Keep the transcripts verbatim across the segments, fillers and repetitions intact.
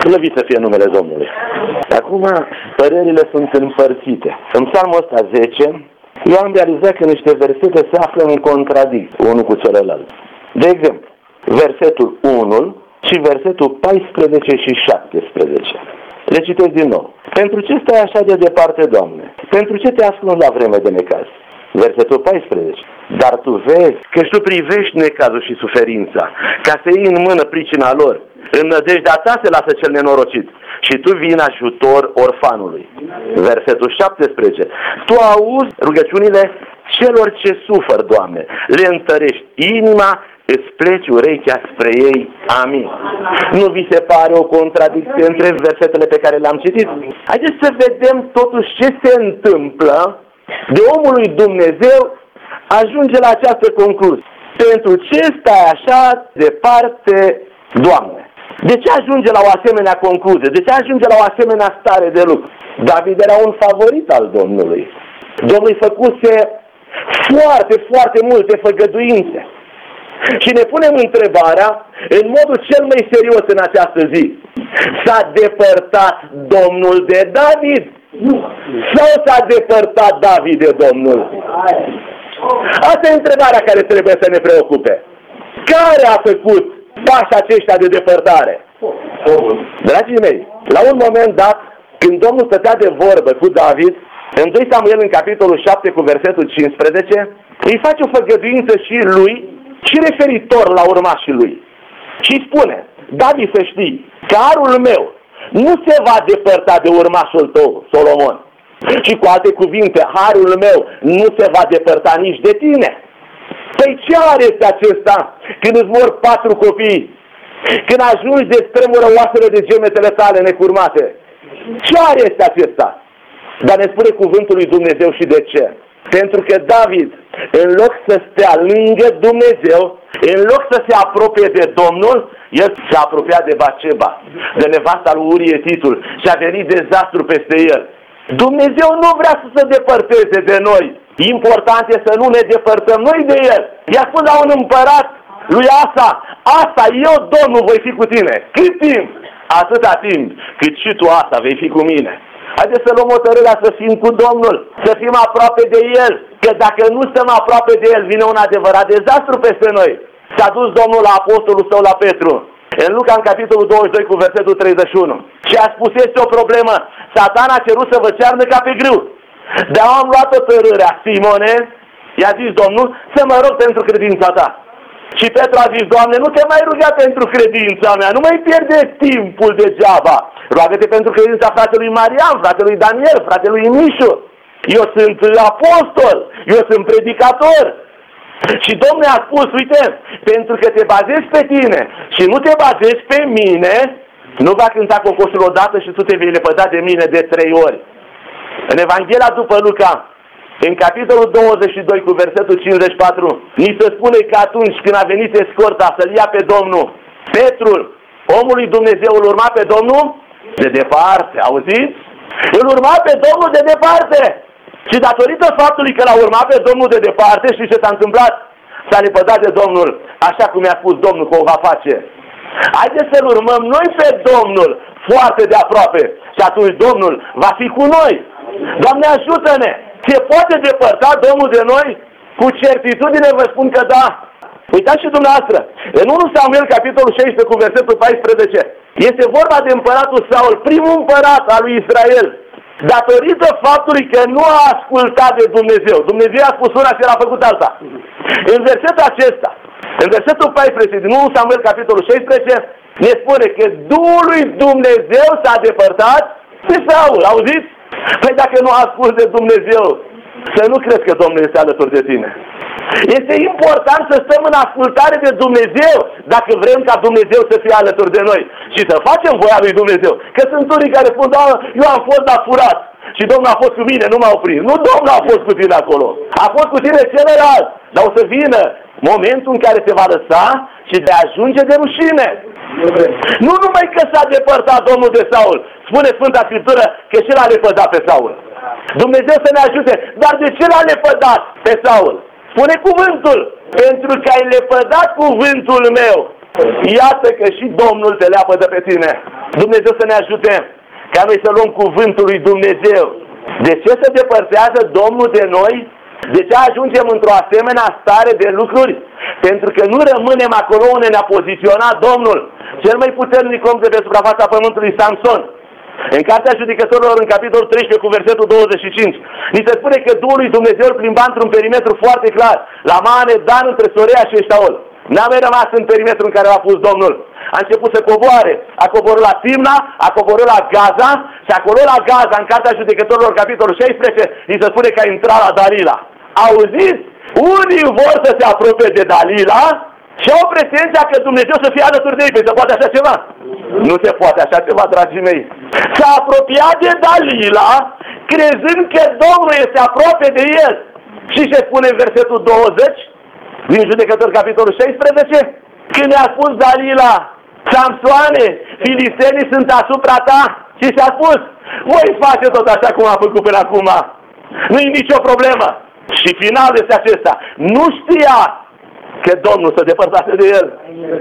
Slăvit să fie numele Domnului. Acum, părerile sunt împărțite. În psalmul ăsta zece, eu am realizat că niște versete se află în contradicție unul cu celălalt. De exemplu, versetul unu și versetul paisprezece și șaptesprezece. Le citesc din nou. Pentru ce stai așa de departe, Doamne? Pentru ce te ascunzi la vreme de necaz? Versetul paisprezece. Dar tu vezi că și tu privești necazul și suferința, ca să iei în mână pricina lor. În nădejdea ta se lasă cel nenorocit și tu vii în ajutor orfanului. Versetul șaptesprezece. Tu auzi rugăciunile celor ce sufăr, Doamne, le întărești inima, îți pleci urechea spre ei. Amin. Nu vi se pare o contradicție între versetele pe care le-am citit? Haideți să vedem totuși ce se întâmplă de omul lui Dumnezeu ajunge la această concluzie. Pentru ce stai așa departe, Doamne? De ce ajunge la o asemenea concluzie? De ce ajunge la o asemenea stare de lucru? David era un favorit al Domnului. Domnul îi făcuse foarte, foarte multe făgăduințe. Și ne punem întrebarea, în modul cel mai serios în această zi, s-a depărtat Domnul de David? Sau s-a depărtat David de Domnul? Asta e întrebarea care trebuie să ne preocupe. Care a făcut pașii aceștia de depărtare? Dragii mei, la un moment dat, când Domnul stătea de vorbă cu David, în doi Samuel, în capitolul șapte, cu versetul cincisprezece, îi face o făgăduință și lui, și referitor la urmașii lui. Și spune, David, să știi, că harul meu nu se va depărta de urmașul tău, Solomon. Și cu alte cuvinte, harul meu nu se va depărta nici de tine. Păi ce har este acesta când îți mor patru copii? Când ajungi de strămură oasele de gemetele tale necurmate? Ce har este acesta? Dar ne spune cuvântul lui Dumnezeu și de ce. Pentru că David, în loc să stea lângă Dumnezeu, în loc să se apropie de Domnul, el s-a apropiat de Baceba, de nevasta lui Urie Titul, și a venit dezastru peste el. Dumnezeu nu vrea să se depărteze de noi. Important e să nu ne depărtăm noi de el. I-a spus la un împărat lui Asa, Asa, eu, Domnul, voi fi cu tine. Cât timp? Atâta timp cât și tu, Asa, vei fi cu mine. Haideți să luăm hotărârea să fim cu Domnul, să fim aproape de El, că dacă nu stăm aproape de El, vine un adevărat dezastru peste noi. S-a dus Domnul la apostolul său, la Petru, în Luca, în capitolul douăzeci și doi, cu versetul treizeci și unu. Și a spus, este o problemă, Satan a cerut să vă cearnă ca pe grâu. Dar am luat hotărârea, Simone, i-a zis Domnul, să mă rog pentru credința ta. Și Petru a zis, Doamne, nu te mai ruga pentru credința mea, nu mai pierde timpul degeaba. Roagă-te pentru credința fratelui Marian, fratelui Daniel, fratelui Mișu. Eu sunt apostol, eu sunt predicator. Și Domnul a spus, uite, pentru că te bazezi pe tine și nu te bazezi pe mine, nu va cânta cocoșul odată și tu te vei lepăda de mine de trei ori. În Evanghelia după Luca, în capitolul douăzeci și doi, cu versetul cincizeci și patru, ni se spune că atunci când a venit escorta să-l ia pe Domnul, Petrul, omul lui Dumnezeu, îl urma pe Domnul de departe, auziți? Îl urma pe Domnul de departe. Și datorită faptului că l-a urmat pe Domnul de departe, știți ce s-a întâmplat? S-a lepădat de Domnul, așa cum i-a spus Domnul că o va face. Haideți să-L urmăm noi pe Domnul foarte de aproape și atunci Domnul va fi cu noi. Doamne, ajută-ne! Se poate depărta Domnul de noi? Cu certitudine vă spun că da. Uitați și dumneavoastră, în unu Samuel, capitolul șaisprezece, cu versetul paisprezece, este vorba de împăratul Saul, primul împărat al lui Israel, datorită faptului că nu a ascultat de Dumnezeu. Dumnezeu a spus una și el a făcut alta. În versetul acesta, în versetul paisprezece, din unu Samuel, capitolul șaisprezece, ne spune că Duhul lui Dumnezeu s-a depărtat de Saul, auziți? Păi dacă nu asculți de Dumnezeu, să nu crezi că Domnul este alături de tine. Este important să stăm în ascultare de Dumnezeu dacă vrem ca Dumnezeu să fie alături de noi și să facem voia lui Dumnezeu. Că sunt unii care spun, da, eu am fost la furat și Domnul a fost cu mine, nu m-a oprit. Nu Domnul a fost cu tine acolo, a fost cu tine celălalt. Dar o să vină momentul în care te va lăsa și de ajunge de rușine. Nu numai că s-a depărtat Domnul de Saul, spune Sfânta Scriptură că și l-a lepădat pe Saul. Dumnezeu să ne ajute, dar de ce l-a lepădat pe Saul? Spune cuvântul, pentru că ai lepădat cuvântul meu, Iată că și Domnul te leapădă pe tine. Dumnezeu să ne ajute ca noi să luăm cuvântul lui Dumnezeu. De ce se depărtează Domnul de noi? De ce ajungem într-o asemenea stare de lucruri? Pentru că nu rămânem acolo unde ne-a poziționat Domnul, cel mai puternic om de pe suprafața pământului, Samson. În Cartea Judecătorilor, în capitolul treisprezece, cu versetul douăzeci și cinci, ni se spune că Duhul lui Dumnezeu îl plimba într-un perimetru foarte clar, la Mane, Dan, între Sorea și Eștaol. N-a mai rămas în perimetru în care l-a pus Domnul. A început să coboare. A coborât la Timna, a coborât la Gaza și acolo la Gaza, în Cartea Judecătorilor, capitolul șaisprezece, ni se spune că a intrat la Dalila. Auziți? Unii vor să se apropie de Dalila și au pretenția că Dumnezeu să fie alături de ei. Păi se poate așa ceva? Nu se poate așa ceva, dragii mei. S-a apropiat de Dalila, crezând că Domnul este aproape de el. Și se spune în versetul douăzeci, din Judecători, capitolul șaisprezece, când i-a spus Dalila: Samsoane, filistenii sunt asupra ta. Și și-a spus: voi face tot așa cum a făcut până acum. Nu-i nicio problemă. Și finalul este acesta: nu știa că Domnul se depărtase de el.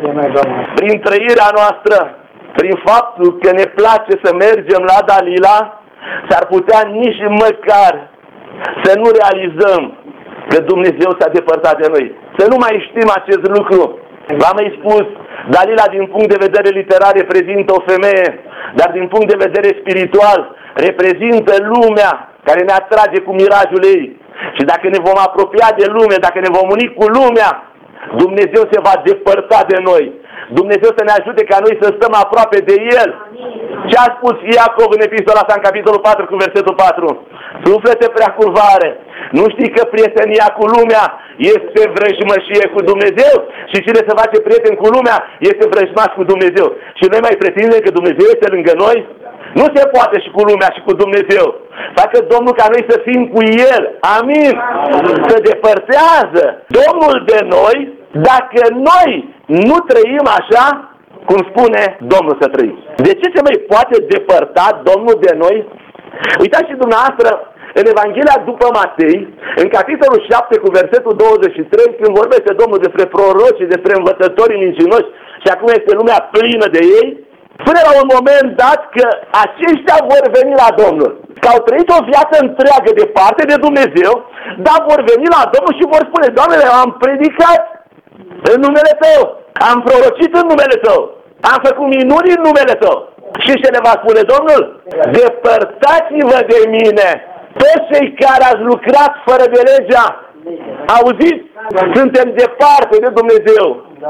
Prin trăirea noastră, prin faptul că ne place să mergem la Dalila, s-ar putea nici măcar să nu realizăm că Dumnezeu s-a depărtat de noi. Să nu mai știm acest lucru. V-am mai spus, Dalila din punct de vedere literar reprezintă o femeie, dar din punct de vedere spiritual reprezintă lumea care ne atrage cu mirajul ei. Și dacă ne vom apropia de lume, dacă ne vom uni cu lumea, Dumnezeu se va depărta de noi. Dumnezeu să ne ajute ca noi să stăm aproape de El. Ce a spus Iacov în epistola sa, în capitolul patru, cu versetul patru? Suflete prea curvare, nu știi că prietenia cu lumea este vrăjmășie cu Dumnezeu? Și cine se face prieten cu lumea este vrăjmaș cu Dumnezeu. Și noi mai pretindem că Dumnezeu este lângă noi? Nu se poate și cu lumea și cu Dumnezeu. Facă Domnul ca noi să fim cu El. Amin. Se depărtează Domnul de noi dacă noi nu trăim așa cum spune Domnul să trăim. De ce se mai poate depărta Domnul de noi? Uitați și dumneavoastră în Evanghelia după Matei, în capitolul șapte, cu versetul douăzeci și trei, când vorbește Domnul despre proroci și despre învățătorii mincinoși și acum este lumea plină de ei, până la un moment dat că aceștia vor veni la Domnul. Că au trăit o viață întreagă departe de Dumnezeu, dar vor veni la Domnul și vor spune: Doamne, am predicat în numele Tău, am prorocit în numele Tău, am făcut minuni în numele Tău. Și ce le va spune Domnul? Depărtați-vă de mine, toți cei care ați lucrat fără de legea. Auziți? Suntem departe de Dumnezeu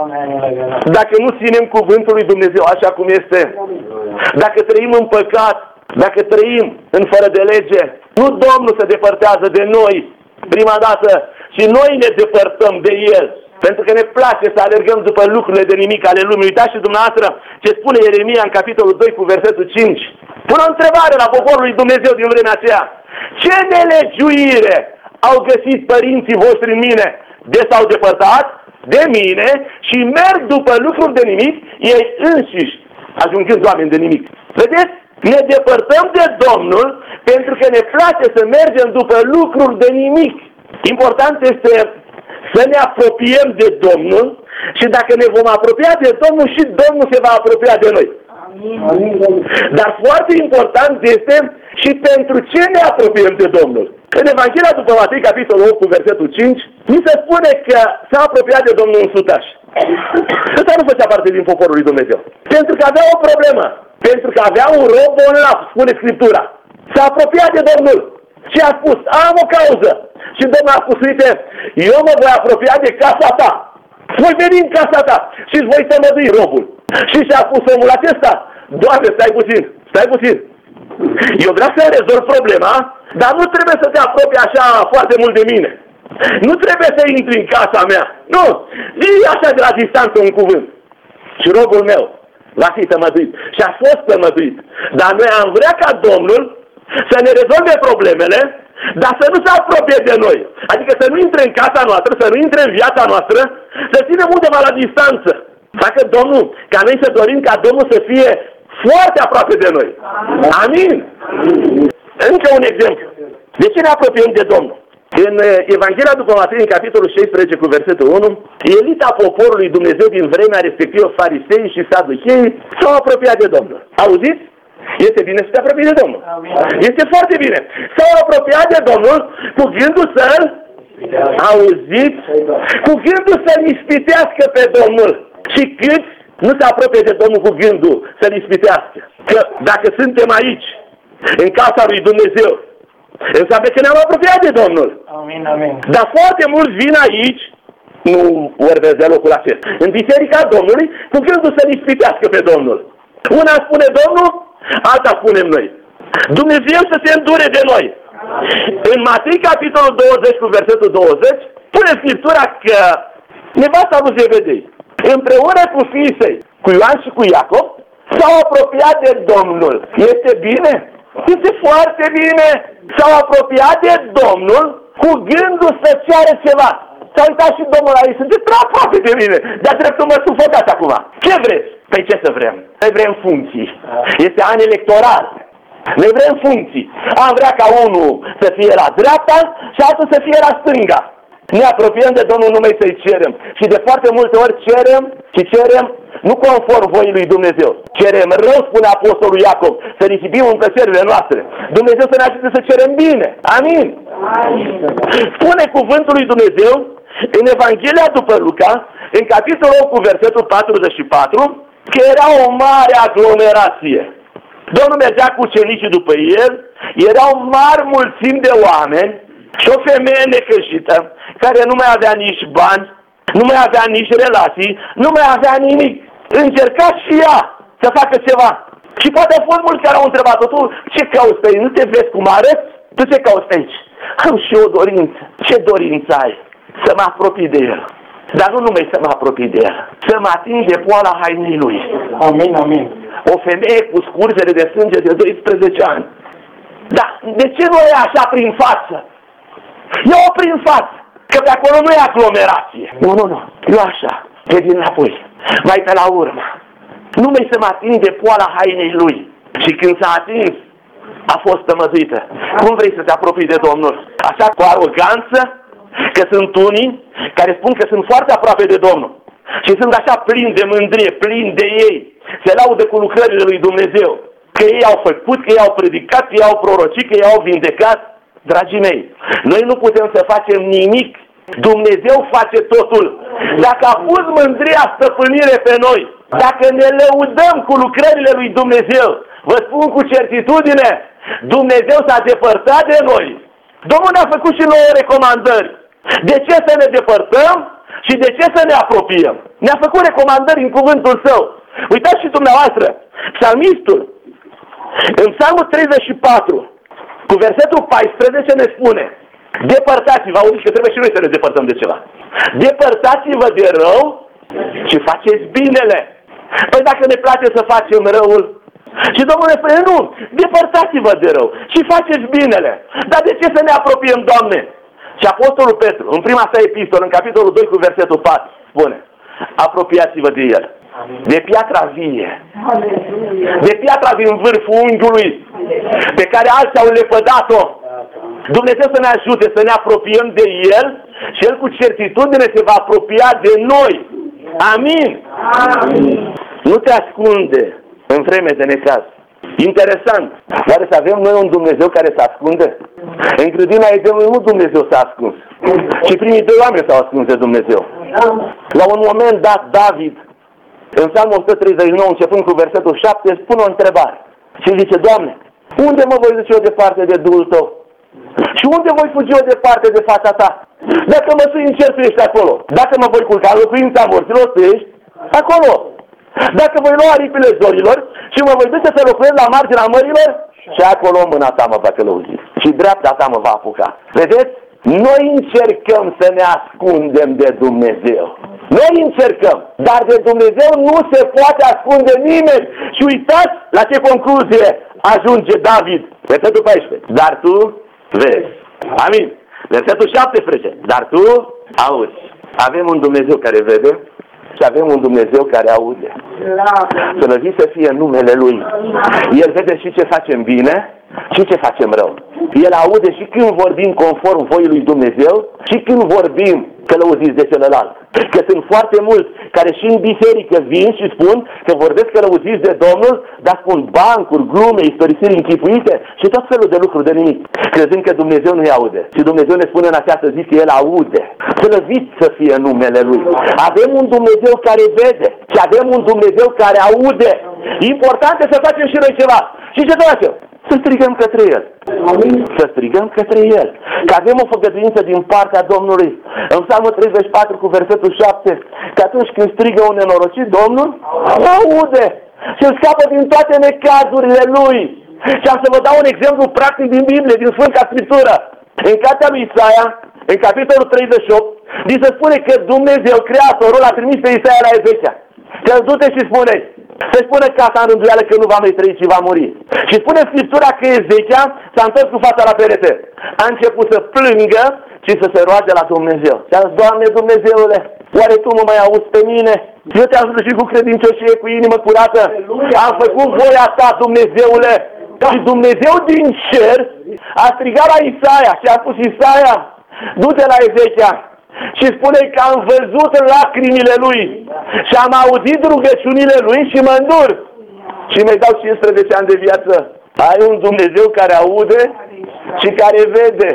dacă nu ținem cuvântul lui Dumnezeu așa cum este. Dacă trăim în păcat, dacă trăim în fără de lege, nu Domnul se depărtează de noi prima dată și noi ne depărtăm de El. Pentru că ne place să alergăm după lucrurile de nimic ale lumii. Uitați și dumneavoastră ce spune Ieremia în capitolul doi, cu versetul cinci. Pune o întrebare la poporul lui Dumnezeu din vremea aceea: ce nelegiuire au găsit părinții voștri în mine, de s-au depărtat de mine și merg după lucruri de nimic, ei înșiși ajungând oameni de nimic. Vedeți? Ne depărtăm de Domnul pentru că ne place să mergem după lucruri de nimic. Important este să ne apropiem de Domnul și dacă ne vom apropia de Domnul, și Domnul se va apropia de noi. Amin. Dar foarte important este și pentru ce ne apropiem de Domnul. În Evanghelia după Matei, capitolul opt, cu versetul cinci, mi se spune că s-a apropiat de Domnul un sutaș. Ăsta nu făcea parte din poporul lui Dumnezeu. Pentru că avea o problemă. Pentru că avea un rob bolnav, spune Scriptura. S-a apropiat de Domnul și a spus: am o cauză. Și Domnul a spus: uite, eu mă voi apropia de casa ta. Voi veni în casa ta și îți voi tămădui robul. Și și-a spus omul acesta: Doamne, stai puțin, stai puțin. Eu vreau să rezolv problema, dar nu trebuie să te apropii așa foarte mult de mine. Nu trebuie să intri în casa mea. Nu, vii așa de la distanță un cuvânt. Și robul meu va fi tămăduit. Și a fost tămăduit. Dar noi am vrea ca Domnul să ne rezolve problemele, dar să nu se apropie de noi. Adică să nu intre în casa noastră, să nu intre în viața noastră, să ținem undeva la distanță. Facă Domnul, ca noi să dorim ca Domnul să fie foarte aproape de noi. Amin? Încă un exemplu. De ce ne apropiem de Domnul? În Evanghelia după Matei, în capitolul șaisprezece cu versetul unu, elita poporului Dumnezeu din vremea respectivă, farisei și saduchei, s-au apropiat de Domnul. Auziți? Este bine să te apropii de Domnul. Este foarte bine. S-au apropiat de Domnul cu gândul să-L auziți, cu gândul să-L ispitească pe Domnul. Și câți nu se apropie de Domnul cu gândul să-L ispitească? Că dacă suntem aici, în casa lui Dumnezeu, înseamnă că ne-am apropiat de Domnul. Amin, amin. Dar foarte mulți vin aici, nu vorbesc de locul acesta, în biserica Domnului, cu gândul să-L ispitească pe Domnul. Una spune Domnul, alta spunem noi. Dumnezeu să se îndure de noi. În Matei, capitolul douăzeci, cu versetul douăzeci, spune Scriptura că nevasta lui Zebedei, împreună cu fiii săi, cu Ioan și cu Iacob, s-au apropiat de Domnul. Este bine? Este foarte bine. S-au apropiat de Domnul cu gândul să ceară ceva. S-a uitat și Domnul aici, sunteți prea aproape de mine, dar dreptul mă sufocați acum. Ce vreți? Păi ce să vrem? Noi vrem funcții. Este an electoral. Noi vrem funcții. Am vrea ca unul să fie la dreapta și altul să fie la stânga. Ne apropiem de Domnul numai să-i cerem. Și de foarte multe ori cerem și cerem nu conform voii lui Dumnezeu. Cerem rău, spune Apostolul Iacob, să risipim în plăcerile noastre. Dumnezeu să ne ajute să cerem bine. Amin. Amin. Spune cuvântul lui Dumnezeu în Evanghelia după Luca, în capitolul cu versetul patruzeci și patru, că era o mare aglomerație. Domnul mergea cu ucenicii după el, erau mari mulțimi de oameni și o femeie necăjită, care nu mai avea nici bani, nu mai avea nici relații, nu mai avea nimic. Încerca și ea să facă ceva. Și poate au fost mulți care au întrebat-o, tu ce cauți pe aici? Nu te vezi cum arăți? Tu ce cauți pe aici? Am și o dorință. Ce dorință ai? Să mă apropii de el. Dar nu numai să mă apropii de el, să mă ating de poala hainei lui. Amin, amin. O femeie cu scurzere de sânge de doisprezece ani. Dar de ce nu e așa prin față? Eu prin față, că pe acolo nu e aglomerație. Nu, nu, nu, eu așa, pe din înapoi, mai pe la urmă. Numai să mă ating de poala hainei lui. Și când s-a atins, a fost tămăduită. Cum vrei să te apropii de Domnul? Așa cu aroganță? Că sunt unii care spun că sunt foarte aproape de Domnul și sunt așa plini de mândrie, plini de ei, se laudă cu lucrările lui Dumnezeu, că ei au făcut, că ei au predicat, că ei au prorocit, că ei au vindecat. Dragii mei, noi nu putem să facem nimic, Dumnezeu face totul. Dacă a pus mândria stăpânire pe noi, dacă ne lăudăm cu lucrările lui Dumnezeu, vă spun cu certitudine, Dumnezeu s-a depărtat de noi. Domnul ne-a făcut și nouă recomandări. De ce să ne depărtăm și de ce să ne apropiem? Ne-a făcut recomandări în cuvântul Său. Uitați și dumneavoastră, psalmistul, în Psalmul treizeci și patru, cu versetul paisprezece ne spune: depărtați-vă, auziți că trebuie și noi să ne depărtăm de ceva. Depărtați-vă de rău și faceți binele. Păi dacă ne place să facem răul, și Domnul ne spune, nu, depărtați-vă de rău și faceți binele. Dar de ce să ne apropiem, Doamne? Și Apostolul Petru, în prima sa epistolă, în capitolul doi cu versetul patru, spune: apropiați-vă de el, de piatra vie, de piatra din vârful unghiului, pe care alții au lepădat-o. Dumnezeu să ne ajute să ne apropiem de el și el cu certitudine se va apropia de noi. Amin. Amin. Nu te ascunde în vreme de necaz. Interesant. Oare să avem noi un Dumnezeu care se ascunde? În grădina Edenului nu Dumnezeu s-a ascuns, ci primii doi oameni s-au ascuns de Dumnezeu. La un moment dat, David, în Psalmul o sută treizeci și nouă, începând cu versetul șapte, spune o întrebare. Și zice: Doamne, unde mă voi duce eu departe de Duhul Tău? Și unde voi fugi eu departe de fața Ta? Dacă mă sui în cer, Tu ești acolo. Dacă mă voi culca în locuința morților, Tu ești acolo. Dacă voi lua aripile zorilor și mă voi duce să locuiesc la marginea mărilor, și acolo mâna Ta mă va călăuzi și dreapta Ta mă va apuca. Vedeți? Noi încercăm să ne ascundem de Dumnezeu. Noi încercăm, dar de Dumnezeu nu se poate ascunde nimeni. Și uitați la ce concluzie ajunge David. Versetul paisprezece. Dar Tu vezi. Amin. Versetul șaptesprezece. Dar Tu auzi. Avem un Dumnezeu care vede și avem un Dumnezeu care aude. Slăvit să fie numele Lui. El vede și ce facem bine și ce facem rău. El aude și când vorbim conform voii lui Dumnezeu și când vorbim călăuziți de celălalt. Că sunt foarte mulți care și în biserică vin și spun că vorbesc călăuziți de Domnul, dar spun bancuri, glume, istorisiri închipuite și tot felul de lucruri de nimic, crezând că Dumnezeu nu-i aude. Și Dumnezeu ne spune în această zi că El aude. Slăvit să fie numele Lui. Avem un Dumnezeu care vede și avem un Dumnezeu care aude. Important este să facem și noi ceva. Și ce să facem? Să strigăm către El. Să strigăm către El. Că avem o făgăduință din partea Domnului. În Psalmul treizeci și patru cu versetul șapte, că atunci când strigă un nenorocit, Domnul aude și îl scapă din toate necazurile lui. Și am să vă dau un exemplu practic din Biblie, din Sfânta Scriptură. În cartea lui Isaia, în capitolul treizeci și opt, li se spune că Dumnezeu, Creatorul, a trimis pe Isaia la Ezechia. Că du-te și spune, să-și pune casa în rânduială că nu va mai trăi, ci va muri. Și spune Scriptura că Ezechia s-a întors cu fața la perete. A început să plângă și să se roage la Dumnezeu. Și a zis, Doamne Dumnezeule, oare Tu mă mai auzi pe mine? Eu te-am slujit cu credincioșie, cu inimă curată. Am făcut voia Ta, Dumnezeule. Și Dumnezeu din cer a strigat la Isaia și a spus, Isaia, du-te la Ezechia și spune că am văzut lacrimile lui și am auzit rugăciunile lui și mă îndur și mi-ai dau cincisprezece ani de viață. Ai un Dumnezeu care aude și care vede.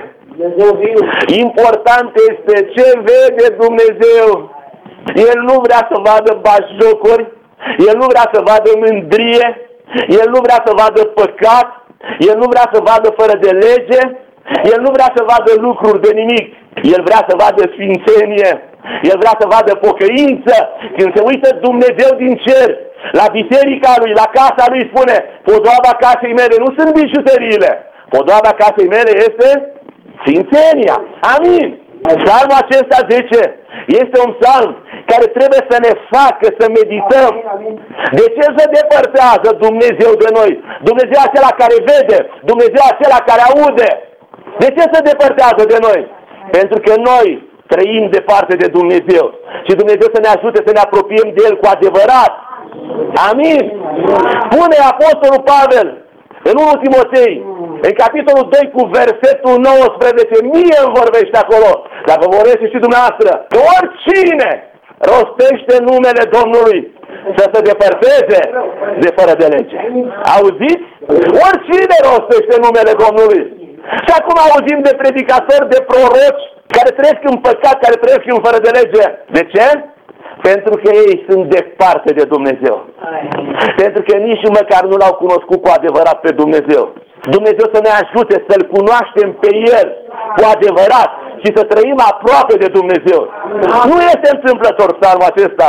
Important este ce vede Dumnezeu. El nu vrea să vadă batjocuri, El nu vrea să vadă mândrie, El nu vrea să vadă păcat, El nu vrea să vadă fără de lege, El nu vrea să vadă lucruri de nimic. El vrea să vadă sfințenie, El vrea să vadă pocăință. Când se uită Dumnezeu din cer la biserica Lui, la casa Lui, spune, podoaba casei mele nu sunt bijuteriile, podoaba casei mele este sfințenia. Amin. Psalmul acesta zece este un psalm care trebuie să ne facă să medităm. De ce se depărtează Dumnezeu de noi? Dumnezeu acela care vede, Dumnezeu acela care aude. De ce se depărtează de noi? Pentru că noi trăim departe de Dumnezeu. Și Dumnezeu să ne ajute să ne apropiem de El cu adevărat. Amin. Spune Apostolul Pavel în unu Timotei, în capitolul doi cu versetul nouăsprezece, mie îmi vorbește acolo, dar vă vorbește și dumneavoastră, că oricine rostește numele Domnului să se depărteze de fără de lege. Auziți? Oricine rostește numele Domnului. Și acum auzim de predicatori, de proroci care trăiesc în păcat, care trăiesc în fără de lege. De ce? Pentru că ei sunt departe de Dumnezeu. Pentru că nici măcar nu L-au cunoscut cu adevărat pe Dumnezeu. Dumnezeu să ne ajute să-L cunoaștem pe El cu adevărat și să trăim aproape de Dumnezeu. Nu este întâmplător psalmul acesta.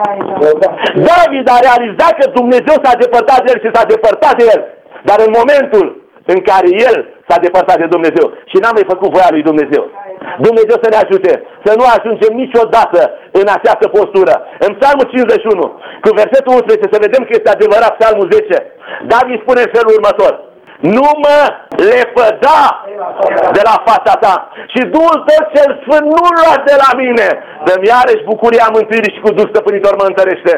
David a realizat că Dumnezeu s-a depărtat de el și s-a depărtat de el. Dar în momentul în care el s-a depărtat de Dumnezeu și n-a mai făcut voia lui Dumnezeu, Dumnezeu să ne ajute să nu ajungem niciodată în această postură. În Psalmul cincizeci și unu, cu versetul unsprezece, să vedem că este adevărat Psalmul zece, David spune în felul următor: nu mă lepăda de la fața ta și Duhul tău cel sfânt nu lua de la mine. Dă-mi iarăși bucuria mântuirii și cu Duh stăpânitor mă întărește.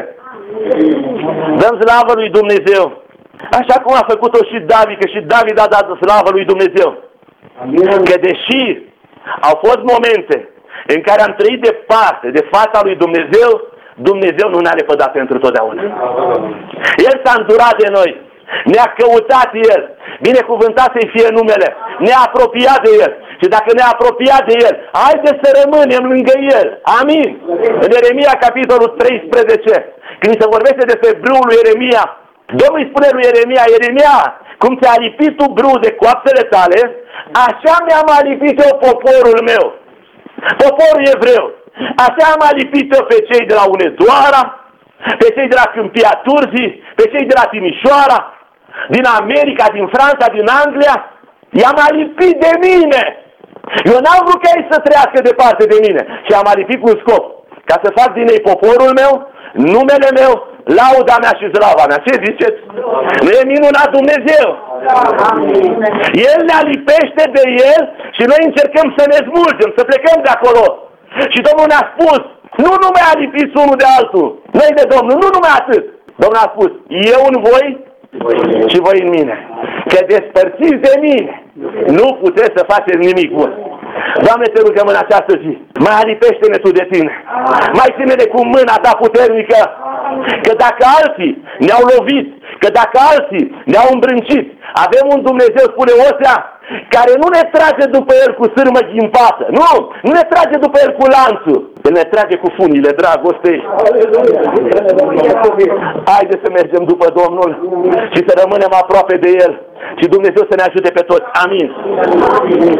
Dăm slavă lui Dumnezeu, așa cum a făcut-o și David, că și David a dat slavă lui Dumnezeu. Că deși au fost momente în care am trăit departe de fața lui Dumnezeu, Dumnezeu nu ne-a lepădat pentru totdeauna. El s-a îndurat de noi, ne-a căutat El, binecuvântat să-i fie numele, ne-a apropiat de El. Și dacă ne-a apropiat de El, haideți să rămânem lângă El. Amin. În Ieremia, capitolul treisprezece, când se vorbește despre brâul lui Ieremia, Domnul îi spune lui Ieremia: Ieremia, cum ți-a lipit tu brâu de coapsele tale, așa mi-am alipit eu poporul meu, poporul evreu. Așa am alipit eu pe cei de la Unedoara, pe cei de la Câmpia Turzii, pe cei de la Timișoara, din America, din Franța, din Anglia. I-am alipit de mine. Eu n-am vrut ca ei să trăiască departe de mine. Și am alipit cu un scop, ca să fac din ei poporul meu, numele meu, lauda mea și slava mea. Ce ziceți? Nu e minunat Dumnezeu? El ne alipește de El și noi încercăm să ne smulgem, să plecăm de acolo. Și Domnul ne-a spus: nu numai alipiți unul de altul, noi de Domnul, nu numai atât. Domnul a spus: eu în voi și voi în mine. că despărțiți de mine nu puteți să faceți nimic bun. Doamne, te rugăm în această zi, mai alipește-ne Tu de Tine, mai ține-ne cu mâna Ta puternică, că dacă alții ne-au lovit, că dacă alții ne-au îmbrâncit, avem un Dumnezeu, spune Osea, care nu ne trage după El cu sârmă ghimpată, nu, nu ne trage după El cu lanțul, El ne trage cu funile dragostei. Haide să mergem după Domnul și să rămânem aproape de El și Dumnezeu să ne ajute pe toți. Amin.